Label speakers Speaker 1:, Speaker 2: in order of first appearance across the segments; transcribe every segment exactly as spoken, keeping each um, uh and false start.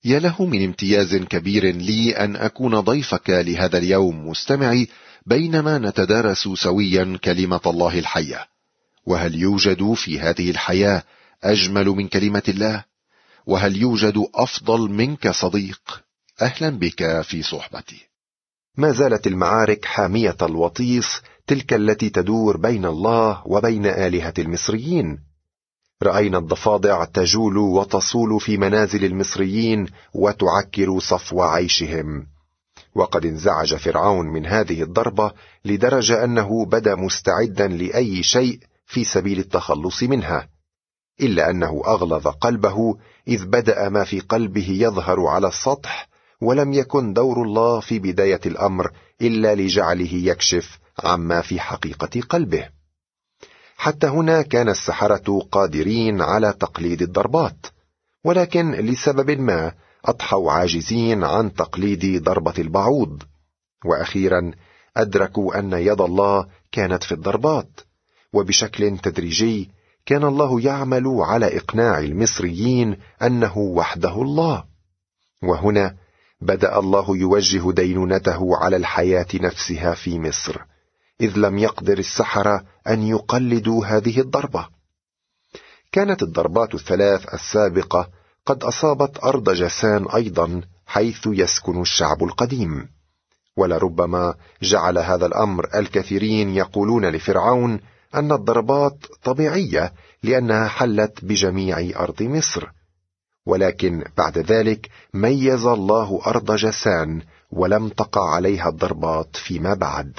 Speaker 1: يا له من امتياز كبير لي أن أكون ضيفك لهذا اليوم مستمعي، بينما نتدارس سويا كلمة الله الحية. وهل يوجد في هذه الحياة أجمل من كلمة الله؟ وهل يوجد أفضل منك صديق؟ أهلا بك في صحبتي.
Speaker 2: ما زالت المعارك حامية الوطيس، تلك التي تدور بين الله وبين آلهة المصريين. رأينا الضفادع تجول وتصول في منازل المصريين وتعكر صفو عيشهم. وقد انزعج فرعون من هذه الضربة لدرجة أنه بدا مستعدا لأي شيء في سبيل التخلص منها، إلا أنه أغلظ قلبه إذ بدأ ما في قلبه يظهر على السطح، ولم يكن دور الله في بداية الأمر إلا لجعله يكشف عما في حقيقة قلبه. حتى هنا كان السحرة قادرين على تقليد الضربات، ولكن لسبب ما أضحوا عاجزين عن تقليد ضربة البعوض. وأخيرا أدركوا أن يد الله كانت في الضربات، وبشكل تدريجي كان الله يعمل على إقناع المصريين أنه وحده الله. وهنا بدأ الله يوجه دينونته على الحياة نفسها في مصر، إذ لم يقدر السحرة أن يقلدوا هذه الضربة. كانت الضربات الثلاث السابقة قد أصابت أرض جسان أيضا، حيث يسكن الشعب القديم، ولربما جعل هذا الأمر الكثيرين يقولون لفرعون أن الضربات طبيعية لأنها حلت بجميع أرض مصر. ولكن بعد ذلك ميز الله أرض جسان ولم تقع عليها الضربات فيما بعد.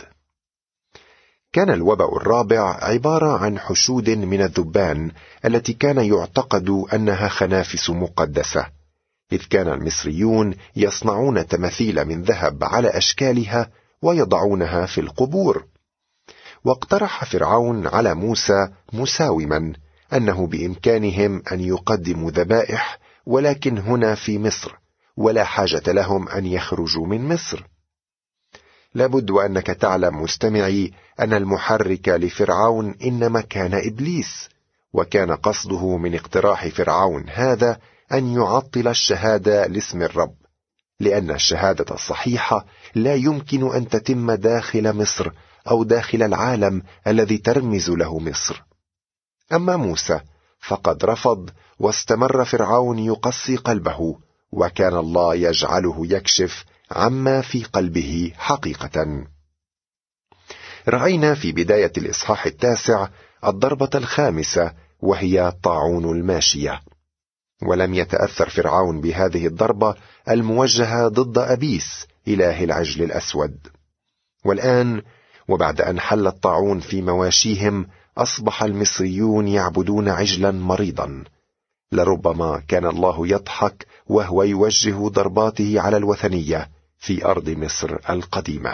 Speaker 2: كان الوباء الرابع عبارة عن حشود من الذبان التي كان يعتقد أنها خنافس مقدسة، إذ كان المصريون يصنعون تماثيل من ذهب على أشكالها ويضعونها في القبور. واقترح فرعون على موسى مساوما أنه بإمكانهم أن يقدموا ذبائح، ولكن هنا في مصر، ولا حاجة لهم أن يخرجوا من مصر. لابد وأنك تعلم مستمعي أن المحرك لفرعون إنما كان إبليس، وكان قصده من اقتراح فرعون هذا أن يعطل الشهادة لاسم الرب، لأن الشهادة الصحيحة لا يمكن أن تتم داخل مصر أو داخل العالم الذي ترمز له مصر. أما موسى فقد رفض، واستمر فرعون يقسي قلبه، وكان الله يجعله يكشف عما في قلبه حقيقة. رأينا في بداية الإصحاح التاسع الضربة الخامسة، وهي طاعون الماشية. ولم يتأثر فرعون بهذه الضربة الموجهة ضد أبيس إله العجل الأسود. والآن وبعد أن حل الطاعون في مواشيهم، أصبح المصريون يعبدون عجلا مريضا. لربما كان الله يضحك وهو يوجه ضرباته على الوثنية في أرض مصر القديمة.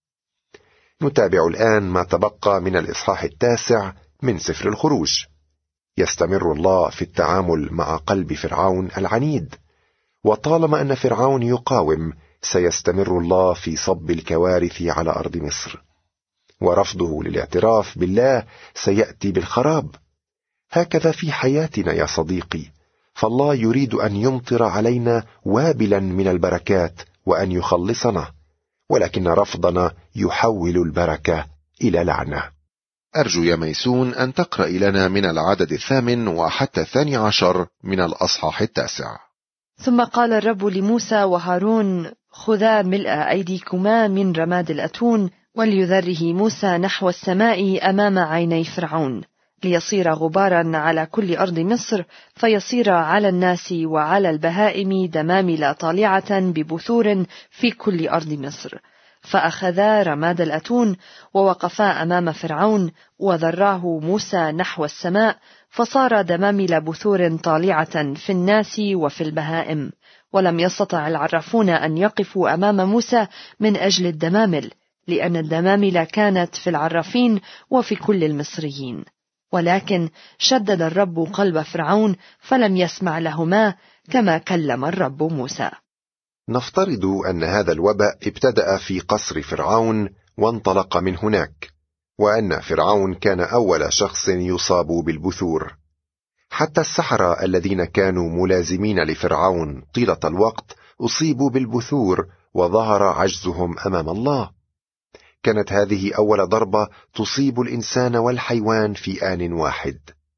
Speaker 2: نتابع الآن ما تبقى من الإصحاح التاسع من سفر الخروج. يستمر الله في التعامل مع قلب فرعون العنيد، وطالما أن فرعون يقاوم سيستمر الله في صب الكوارث على أرض مصر، ورفضه للاعتراف بالله سيأتي بالخراب. هكذا في حياتنا يا صديقي، فالله يريد أن يمطر علينا وابلا من البركات وأن يخلصنا، ولكن رفضنا يحول البركة إلى لعنة.
Speaker 1: أرجو يا ميسون أن تقرأ لنا من العدد الثامن وحتى الثاني عشر من الأصحاح التاسع.
Speaker 3: ثم قال الرب لموسى وهارون: خذا ملء أيديكما من رماد الأتون، وليذره موسى نحو السماء أمام عيني فرعون، ليصير غبارا على كل أرض مصر، فيصير على الناس وعلى البهائم دمامل طالعة ببثور في كل أرض مصر. فأخذا رماد الأتون ووقفا أمام فرعون، وذراه موسى نحو السماء، فصار دمامل بثور طالعة في الناس وفي البهائم. ولم يستطع العرافون أن يقفوا أمام موسى من أجل الدمامل، لأن الدمامل كانت في العرافين وفي كل المصريين. ولكن شدد الرب قلب فرعون فلم يسمع لهما، كما كلم الرب موسى.
Speaker 2: نفترض أن هذا الوباء ابتدأ في قصر فرعون وانطلق من هناك، وأن فرعون كان أول شخص يصاب بالبثور. حتى السحرة الذين كانوا ملازمين لفرعون طيلة الوقت أصيبوا بالبثور وظهر عجزهم أمام الله. كانت هذه أول ضربة تصيب الإنسان والحيوان في آن واحد.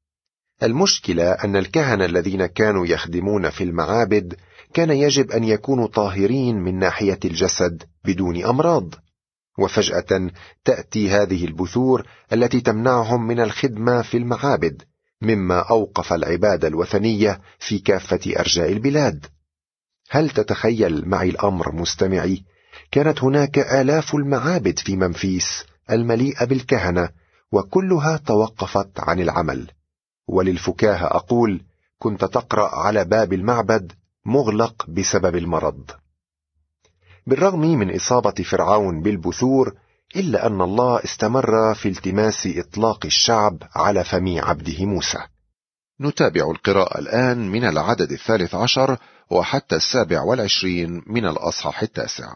Speaker 2: المشكلة أن الكهنة الذين كانوا يخدمون في المعابد كان يجب أن يكونوا طاهرين من ناحية الجسد بدون أمراض، وفجأة تأتي هذه البثور التي تمنعهم من الخدمة في المعابد، مما أوقف العبادة الوثنية في كافة أرجاء البلاد. هل تتخيل معي الأمر مستمعي؟ كانت هناك آلاف المعابد في ممفيس المليئة بالكهنة، وكلها توقفت عن العمل. وللفكاهة أقول، كنت تقرأ على باب المعبد مغلق بسبب المرض. بالرغم من إصابة فرعون بالبثور، إلا أن الله استمر في التماس إطلاق الشعب على فم عبده موسى.
Speaker 1: نتابع القراءة الآن من العدد الثالث عشر وحتى السابع والعشرين من الأصحاح التاسع.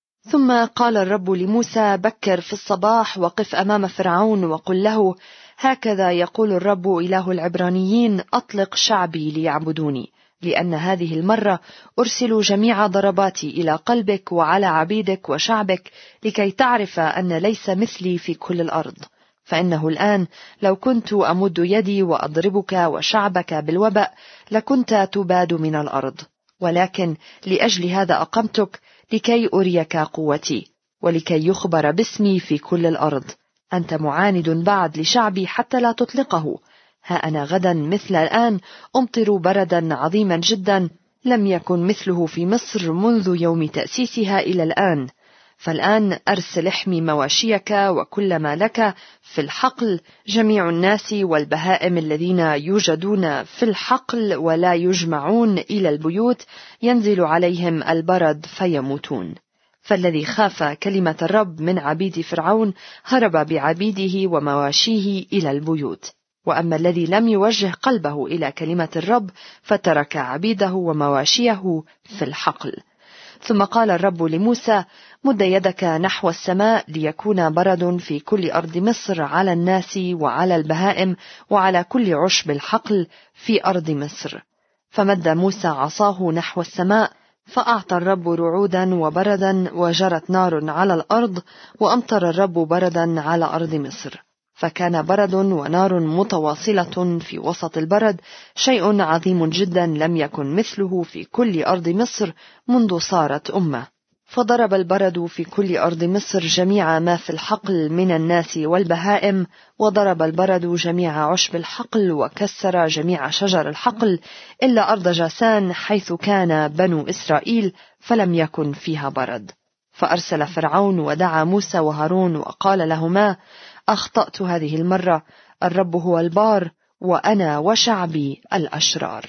Speaker 3: ثم قال الرب لموسى: بكر في الصباح وقف أمام فرعون وقل له: هكذا يقول الرب إله العبرانيين: أطلق شعبي ليعبدوني، لأن هذه المرة أرسل جميع ضرباتي إلى قلبك وعلى عبيدك وشعبك، لكي تعرف أن ليس مثلي في كل الأرض. فإنه الآن لو كنت أمد يدي وأضربك وشعبك بالوباء لكنت تباد من الأرض، ولكن لأجل هذا أقمتك، لكي أريك قوتي ولكي يخبر باسمي في كل الأرض. أنت معاند بعد لشعبي حتى لا تطلقه. ها أنا غدا مثل الآن أمطر بردا عظيما جدا لم يكن مثله في مصر منذ يوم تأسيسها إلى الآن. فالآن أرسل احمي مواشيك وكل ما لك في الحقل، جميع الناس والبهائم الذين يوجدون في الحقل ولا يجمعون إلى البيوت ينزل عليهم البرد فيموتون. فالذي خاف كلمة الرب من عبيد فرعون هرب بعبيده ومواشيه إلى البيوت، وأما الذي لم يوجه قلبه إلى كلمة الرب فترك عبيده ومواشيه في الحقل. ثم قال الرب لموسى: مد يدك نحو السماء ليكون برد في كل أرض مصر على الناس وعلى البهائم وعلى كل عشب الحقل في أرض مصر. فمد موسى عصاه نحو السماء، فأعطى الرب رعودا وبردا، وجرت نار على الأرض، وأمطر الرب بردا على أرض مصر. فكان برد ونار متواصلة في وسط البرد، شيء عظيم جدا لم يكن مثله في كل أرض مصر منذ صارت أمة. فضرب البرد في كل أرض مصر جميع ما في الحقل من الناس والبهائم، وضرب البرد جميع عشب الحقل، وكسر جميع شجر الحقل، إلا أرض جاسان حيث كان بنو إسرائيل، فلم يكن فيها برد. فأرسل فرعون ودعا موسى وهارون وقال لهما: أخطأت هذه المرة، الرب هو البار وأنا وشعبي الأشرار.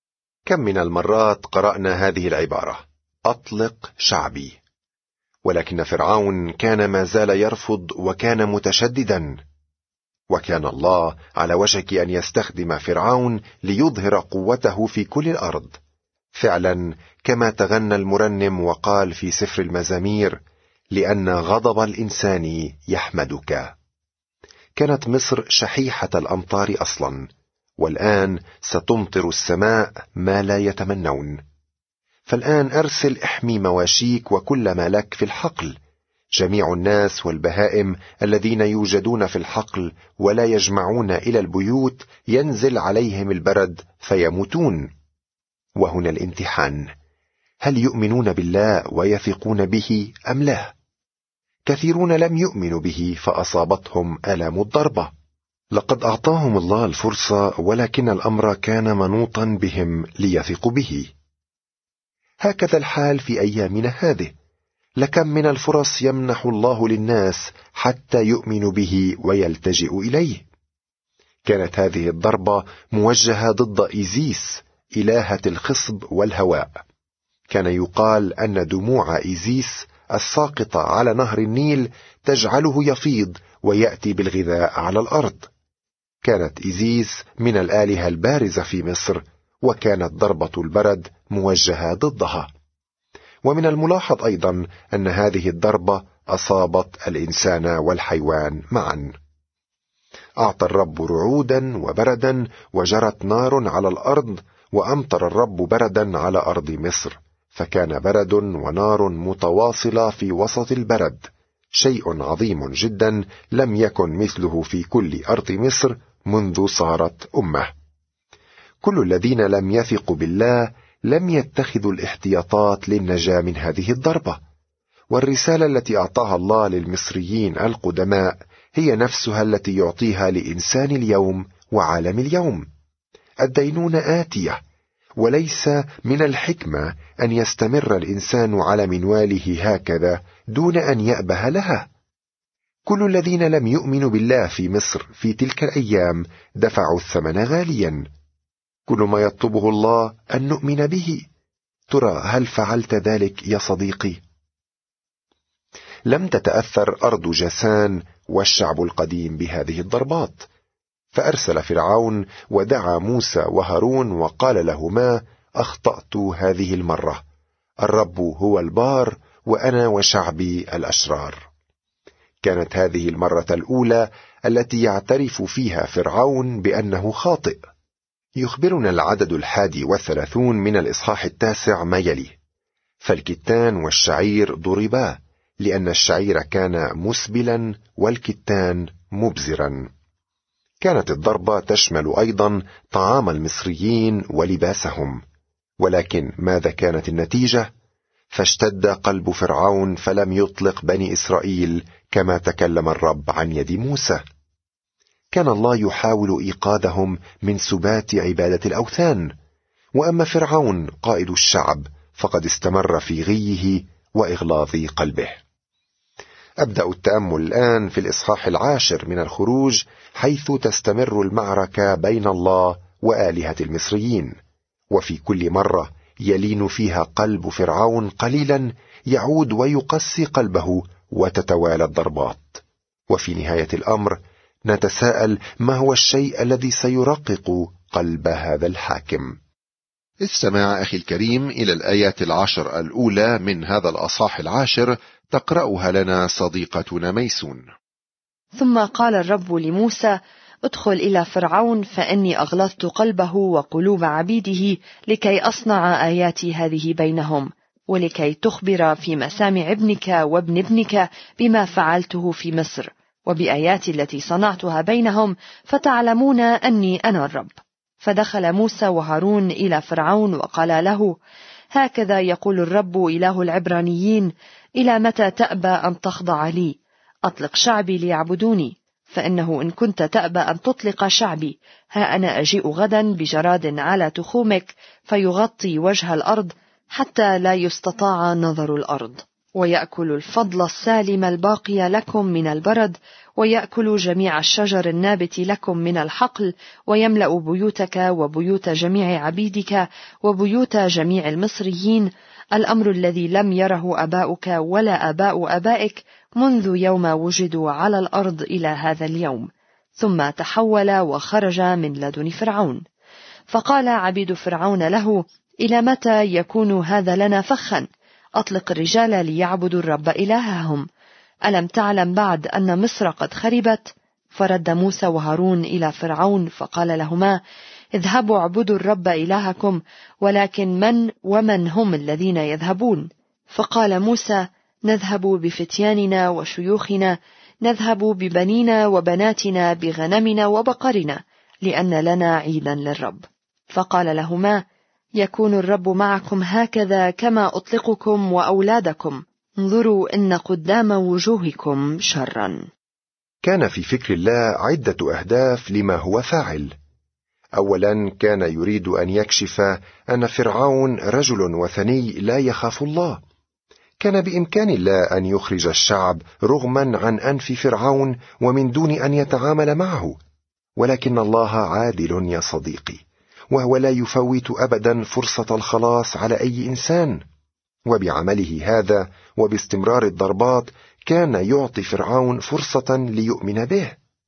Speaker 2: كم من المرات قرأنا هذه العبارة: أطلق شعبي، ولكن فرعون كان ما زال يرفض وكان متشددا، وكان الله على وشك أن يستخدم فرعون ليظهر قوته في كل الأرض، فعلا كما تغنى المرنم وقال في سفر المزامير: لأن غضب الإنسان يحمدك. كانت مصر شحيحة الأمطار أصلا، والآن ستمطر السماء ما لا يتمنون. فالآن أرسل احمي مواشيك وكل ما لك في الحقل، جميع الناس والبهائم الذين يوجدون في الحقل ولا يجمعون إلى البيوت ينزل عليهم البرد فيموتون. وهنا الامتحان: هل يؤمنون بالله ويثقون به أم لا؟ كثيرون لم يؤمنوا به فأصابتهم آلام الضربة. لقد أعطاهم الله الفرصة، ولكن الأمر كان منوطا بهم ليثقوا به. هكذا الحال في أيامنا هذه، لكم من الفرص يمنح الله للناس حتى يؤمنوا به ويلتجئوا إليه. كانت هذه الضربة موجهة ضد إيزيس إلهة الخصب والهواء. كان يقال أن دموع إيزيس الساقطة على نهر النيل تجعله يفيض ويأتي بالغذاء على الأرض. كانت إيزيس من الآلهة البارزة في مصر، وكانت ضربة البرد موجهة ضدها. ومن الملاحظ أيضا أن هذه الضربة أصابت الإنسان والحيوان معا. أعطى الرب رعودا وبردا، وجرت نار على الأرض، وأمطر الرب بردا على أرض مصر، فكان برد ونار متواصلة في وسط البرد، شيء عظيم جدا لم يكن مثله في كل أرض مصر منذ صارت أمة. كل الذين لم يثقوا بالله لم يتخذوا الاحتياطات للنجاة من هذه الضربة، والرسالة التي أعطاها الله للمصريين القدماء هي نفسها التي يعطيها لإنسان اليوم وعالم اليوم. الدينونة آتية، وليس من الحكمة أن يستمر الإنسان على منواله هكذا دون أن يأبه لها. كل الذين لم يؤمنوا بالله في مصر في تلك الأيام دفعوا الثمن غاليا. كل ما يطلبه الله أن نؤمن به. ترى هل فعلت ذلك يا صديقي؟ لم تتأثر أرض جاسان والشعب القديم بهذه الضربات، فأرسل فرعون ودعا موسى وهارون وقال لهما: أخطأت هذه المرة، الرب هو البار وأنا وشعبي الأشرار. كانت هذه المرة الأولى التي يعترف فيها فرعون بأنه خاطئ. يخبرنا العدد الحادي والثلاثون من الإصحاح التاسع ما يلي: فالكتان والشعير ضربا، لأن الشعير كان مسبلا والكتان مبزرا. كانت الضربة تشمل أيضا طعام المصريين ولباسهم، ولكن ماذا كانت النتيجة؟ فاشتد قلب فرعون فلم يطلق بني إسرائيل كما تكلم الرب عن يد موسى. كان الله يحاول إيقاظهم من سبات عبادة الأوثان، وأما فرعون قائد الشعب فقد استمر في غيه وإغلاظ قلبه. أبدأ التأمل الآن في الإصحاح العاشر من الخروج، حيث تستمر المعركة بين الله وآلهة المصريين، وفي كل مرة يلين فيها قلب فرعون قليلا يعود ويقسي قلبه وتتوالى الضربات. وفي نهاية الأمر نتساءل: ما هو الشيء الذي سيرقق قلب هذا الحاكم؟
Speaker 1: استمع أخي الكريم إلى الآيات العشر الأولى من هذا الأصحاح العاشر، تقرأها لنا صديقتنا ميسون.
Speaker 3: ثم قال الرب لموسى: ادخل إلى فرعون، فإني أغلظت قلبه وقلوب عبيده لكي أصنع آياتي هذه بينهم، ولكي تخبر في مسامع ابنك وابن ابنك بما فعلته في مصر وبآياتي التي صنعتها بينهم، فتعلمون أني أنا الرب. فدخل موسى وهارون إلى فرعون وقال له: هكذا يقول الرب إله العبرانيين: إلى متى تأبى أن تخضع لي؟ أطلق شعبي ليعبدوني. فإنه إن كنت تأبى أن تطلق شعبي، ها أنا أجيء غدا بجراد على تخومك فيغطي وجه الأرض حتى لا يستطاع نظر الأرض، ويأكل الفضل السالم الباقي لكم من البرد، ويأكل جميع الشجر النابت لكم من الحقل، ويملأ بيوتك وبيوت جميع عبيدك وبيوت جميع المصريين، الأمر الذي لم يره أباؤك ولا آباء آبائك منذ يوم وجدوا على الأرض إلى هذا اليوم. ثم تحول وخرج من لدن فرعون. فقال عبيد فرعون له: إلى متى يكون هذا لنا فخا؟ أطلق الرجال ليعبدوا الرب إلههم. ألم تعلم بعد أن مصر قد خربت؟ فرد موسى وهارون إلى فرعون فقال لهما: اذهبوا اعبدوا الرب إلهكم، ولكن من ومن هم الذين يذهبون؟ فقال موسى: نذهب بفتياننا وشيوخنا، نذهب ببنينا وبناتنا، بغنمنا وبقرنا، لأن لنا عيدا للرب. فقال لهما: يكون الرب معكم هكذا كما أطلقكم وأولادكم، انظروا إن قدام وجوهكم شرا.
Speaker 2: كان في فكر الله عدة أهداف لما هو فاعل. أولا، كان يريد أن يكشف أن فرعون رجل وثني لا يخاف الله. كان بإمكان الله أن يخرج الشعب رغما عن أنف فرعون ومن دون أن يتعامل معه، ولكن الله عادل يا صديقي، وهو لا يفوت أبدا فرصة الخلاص على أي إنسان. وبعمله هذا وباستمرار الضربات كان يعطي فرعون فرصة ليؤمن به.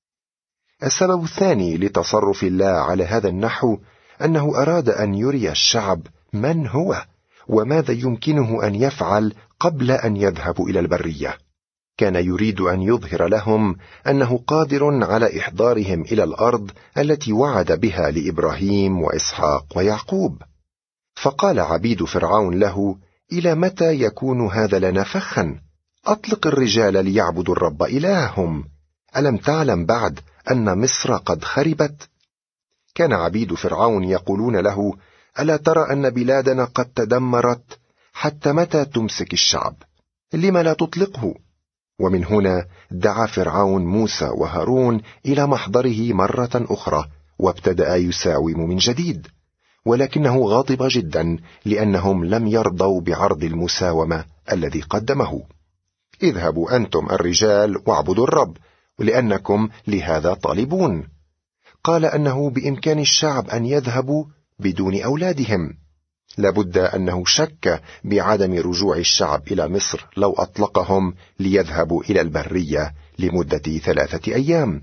Speaker 2: السبب الثاني لتصرف الله على هذا النحو أنه أراد أن يري الشعب من هو وماذا يمكنه أن يفعل قبل أن يذهب إلى البرية. كان يريد أن يظهر لهم أنه قادر على إحضارهم إلى الأرض التي وعد بها لإبراهيم وإسحاق ويعقوب. فقال عبيد فرعون له: إلى متى يكون هذا لنا فخا؟ أطلق الرجال ليعبدوا الرب إلههم. ألم تعلم بعد أن مصر قد خربت؟ كان عبيد فرعون يقولون له: ألا ترى أن بلادنا قد تدمرت؟ حتى متى تمسك الشعب؟ لم لا تطلقه؟ ومن هنا دعا فرعون موسى وهارون إلى محضره مرة أخرى، وابتدأ يساوم من جديد، ولكنه غاضب جدا لأنهم لم يرضوا بعرض المساومة الذي قدمه. اذهبوا أنتم الرجال واعبدوا الرب، لأنكم لهذا طالبون. قال أنه بإمكان الشعب أن يذهبوا بدون أولادهم. لابد أنه شك بعدم رجوع الشعب إلى مصر لو أطلقهم ليذهبوا إلى البرية لمدة ثلاثة أيام،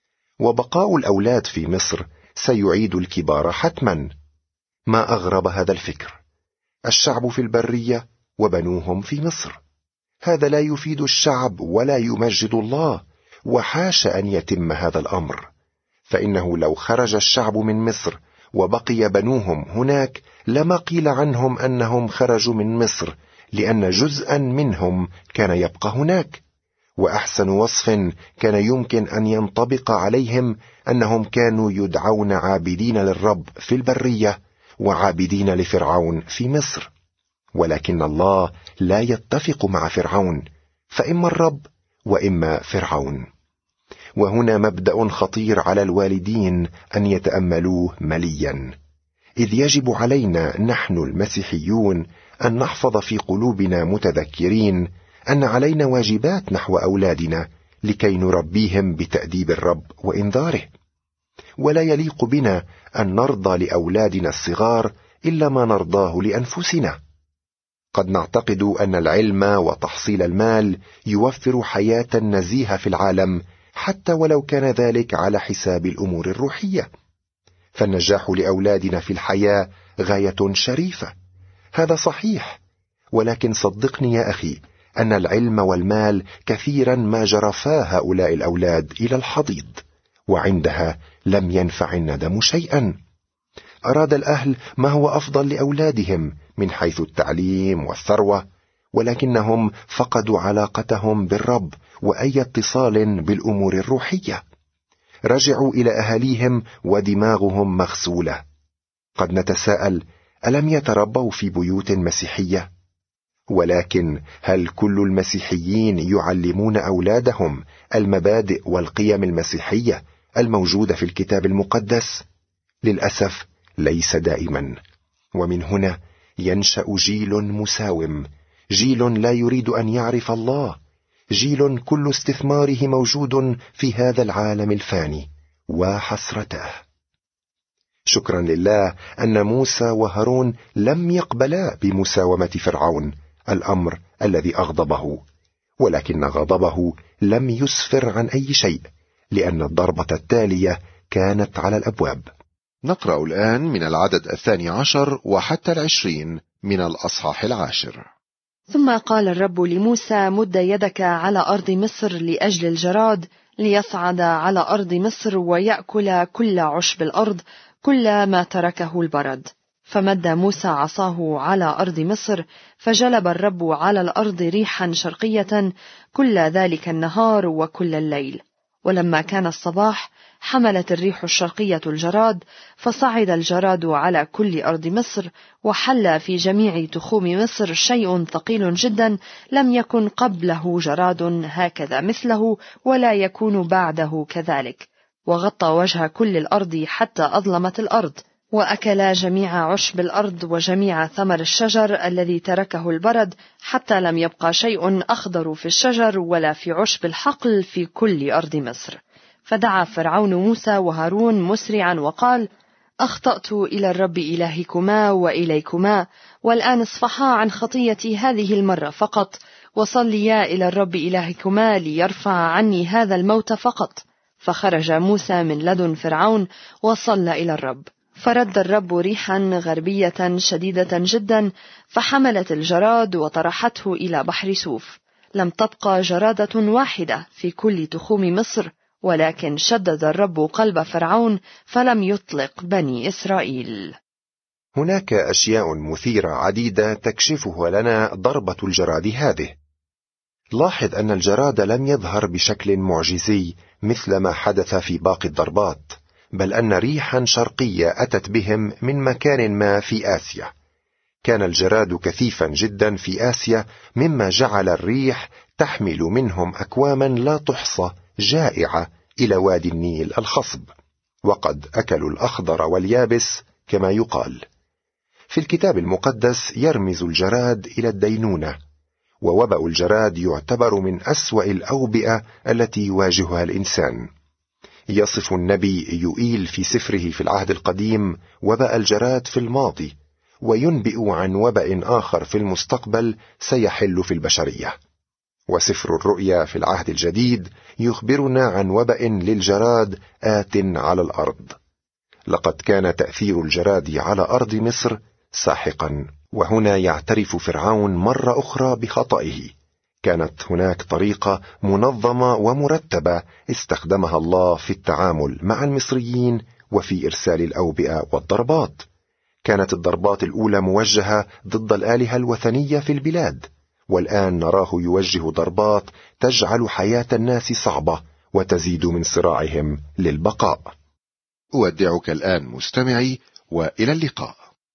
Speaker 2: وبقاء الأولاد في مصر سيعيد الكبار حتما. ما أغرب هذا الفكر، الشعب في البرية وبنوهم في مصر. هذا لا يفيد الشعب ولا يمجد الله، وحاش أن يتم هذا الأمر، فإنه لو خرج الشعب من مصر وبقي بنوهم هناك لما قيل عنهم أنهم خرجوا من مصر، لأن جزءا منهم كان يبقى هناك. وأحسن وصف كان يمكن أن ينطبق عليهم أنهم كانوا يدعون عابدين للرب في البرية وعابدين لفرعون في مصر. ولكن الله لا يتفق مع فرعون، فإما الرب وإما فرعون. وهنا مبدأ خطير على الوالدين أن يتأملوه مليا، إذ يجب علينا نحن المسيحيون أن نحفظ في قلوبنا متذكرين أن علينا واجبات نحو أولادنا لكي نربيهم بتأديب الرب وإنذاره. ولا يليق بنا أن نرضى لأولادنا الصغار إلا ما نرضاه لأنفسنا. قد نعتقد أن العلم وتحصيل المال يوفر حياة نزيهة في العالم، حتى ولو كان ذلك على حساب الأمور الروحية. فالنجاح لأولادنا في الحياة غاية شريفة، هذا صحيح، ولكن صدقني يا أخي أن العلم والمال كثيرا ما جرفا هؤلاء الأولاد إلى الحضيض، وعندها لم ينفع الندم شيئا. أراد الأهل ما هو أفضل لأولادهم من حيث التعليم والثروة، ولكنهم فقدوا علاقتهم بالرب وأي اتصال بالأمور الروحية. رجعوا إلى أهاليهم ودماغهم مغسولة. قد نتساءل: ألم يتربوا في بيوت مسيحية؟ ولكن هل كل المسيحيين يعلمون أولادهم المبادئ والقيم المسيحية الموجودة في الكتاب المقدس؟ للأسف ليس دائما. ومن هنا ينشأ جيل مساوم، جيل لا يريد أن يعرف الله، جيل كل استثماره موجود في هذا العالم الفاني، وحسرته. شكرا لله أن موسى وهارون لم يقبلا بمساومة فرعون، الأمر الذي أغضبه، ولكن غضبه لم يسفر عن أي شيء، لأن الضربة التالية كانت على الأبواب.
Speaker 1: نقرأ الآن من العدد الثاني عشر وحتى العشرين من الأصحاح العاشر.
Speaker 3: ثم قال الرب لموسى: مد يدك على أرض مصر لأجل الجراد، ليصعد على أرض مصر ويأكل كل عشب الأرض، كل ما تركه البرد. فمد موسى عصاه على أرض مصر، فجلب الرب على الأرض ريحا شرقية كل ذلك النهار وكل الليل. ولما كان الصباح حملت الريح الشرقية الجراد، فصعد الجراد على كل أرض مصر، وحل في جميع تخوم مصر شيء ثقيل جدا، لم يكن قبله جراد هكذا مثله، ولا يكون بعده كذلك، وغطى وجه كل الأرض حتى أظلمت الأرض. وأكل جميع عشب الأرض وجميع ثمر الشجر الذي تركه البرد، حتى لم يبقى شيء أخضر في الشجر ولا في عشب الحقل في كل أرض مصر. فدعا فرعون موسى وهارون مسرعا وقال: أخطأت إلى الرب إلهكما وإليكما، والآن اصفحا عن خطيتي هذه المرة فقط، وصليا إلى الرب إلهكما ليرفع عني هذا الموت فقط. فخرج موسى من لدن فرعون وصلى إلى الرب، فرد الرب ريحا غربية شديدة جدا، فحملت الجراد وطرحته إلى بحر سوف. لم تبقى جرادة واحدة في كل تخوم مصر، ولكن شدد الرب قلب فرعون فلم يطلق بني إسرائيل.
Speaker 2: هناك أشياء مثيرة عديدة تكشفها لنا ضربة الجراد هذه. لاحظ أن الجراد لم يظهر بشكل معجزي مثل ما حدث في باقي الضربات، بل أن ريحا شرقية أتت بهم من مكان ما في آسيا. كان الجراد كثيفا جدا في آسيا، مما جعل الريح تحمل منهم أكواما لا تحصى جائعة إلى وادي النيل الخصب، وقد أكلوا الأخضر واليابس كما يقال. في الكتاب المقدس يرمز الجراد إلى الدينونة، ووباء الجراد يعتبر من أسوأ الأوبئة التي يواجهها الإنسان. يصف النبي يوئيل في سفره في العهد القديم وباء الجراد في الماضي، وينبئ عن وباء آخر في المستقبل سيحل في البشرية. وسفر الرؤيا في العهد الجديد يخبرنا عن وباء للجراد آت على الأرض. لقد كان تأثير الجراد على أرض مصر ساحقا، وهنا يعترف فرعون مرة أخرى بخطئه. كانت هناك طريقة منظمة ومرتبة استخدمها الله في التعامل مع المصريين وفي إرسال الأوبئة والضربات. كانت الضربات الأولى موجهة ضد الآلهة الوثنية في البلاد، والآن نراه يوجه ضربات تجعل حياة الناس صعبة وتزيد من صراعهم للبقاء.
Speaker 1: أودعك الآن مستمعي، وإلى اللقاء.